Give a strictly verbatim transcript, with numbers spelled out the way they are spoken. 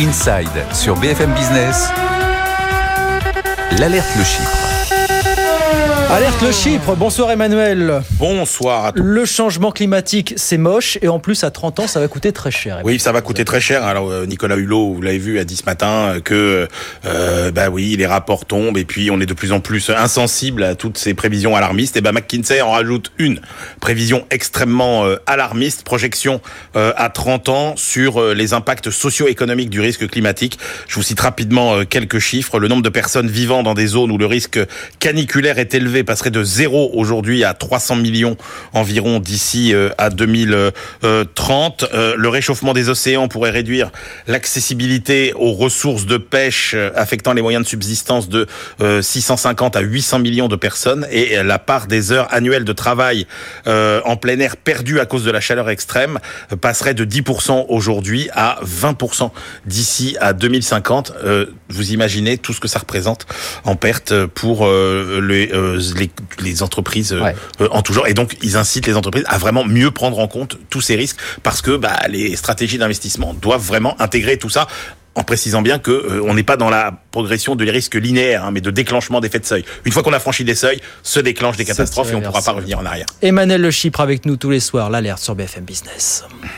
Inside sur B F M Business, l'alerte le Chypre. Alerte le Chypre, bonsoir Emmanuel. Bonsoir à tous. Le changement climatique, c'est moche et en plus à trente ans, ça va coûter très cher. Oui, ça va coûter très cher. Alors Nicolas Hulot, vous l'avez vu, a dit ce matin que euh, bah oui, les rapports tombent et puis on est de plus en plus insensible à toutes ces prévisions alarmistes. Et ben bah, McKinsey en rajoute une prévision extrêmement euh, alarmiste, projection euh, à trente ans sur euh, les impacts socio-économiques du risque climatique. Je vous cite rapidement euh, quelques chiffres. Le nombre de personnes vivant dans des zones où le risque caniculaire est élevé passerait de zéro aujourd'hui à trois cents millions environ d'ici euh, à deux mille trente. Euh, le réchauffement des océans pourrait réduire l'accessibilité aux ressources de pêche euh, affectant les moyens de subsistance de euh, six cent cinquante à huit cents millions de personnes et la part des heures annuelles de travail euh, en plein air perdues à cause de la chaleur extrême euh, passerait de dix pour cent aujourd'hui à vingt pour cent d'ici à deux mille cinquante. Euh, vous imaginez tout ce que ça représente en perte pour euh, les euh, Les, les entreprises ouais. euh, en tout genre, et donc ils incitent les entreprises à vraiment mieux prendre en compte tous ces risques parce que bah, les stratégies d'investissement doivent vraiment intégrer tout ça, en précisant bien que euh, on n'est pas dans la progression de risques linéaires, hein, mais de déclenchement d'effets de seuil. Une fois qu'on a franchi des seuils, se déclenchent des catastrophes et on ne pourra pas revenir en arrière. Emmanuel le Chypre avec nous tous les soirs, l'alerte sur B F M Business.